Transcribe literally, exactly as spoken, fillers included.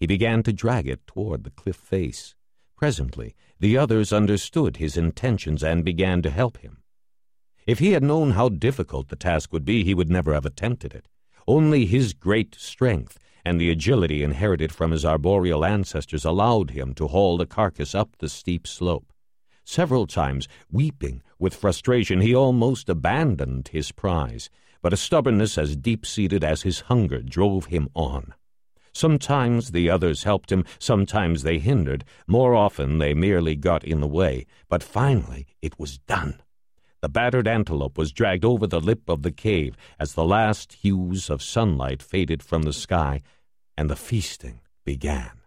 he began to drag it toward the cliff face. Presently, the others understood his intentions and began to help him. If he had known how difficult the task would be, he would never have attempted it. Only his great strength and the agility inherited from his arboreal ancestors allowed him to haul the carcass up the steep slope. Several times, weeping with frustration, he almost abandoned his prize, but a stubbornness as deep-seated as his hunger drove him on. Sometimes the others helped him, sometimes they hindered, more often they merely got in the way, but finally it was done. The battered antelope was dragged over the lip of the cave as the last hues of sunlight faded from the sky, and the feasting began.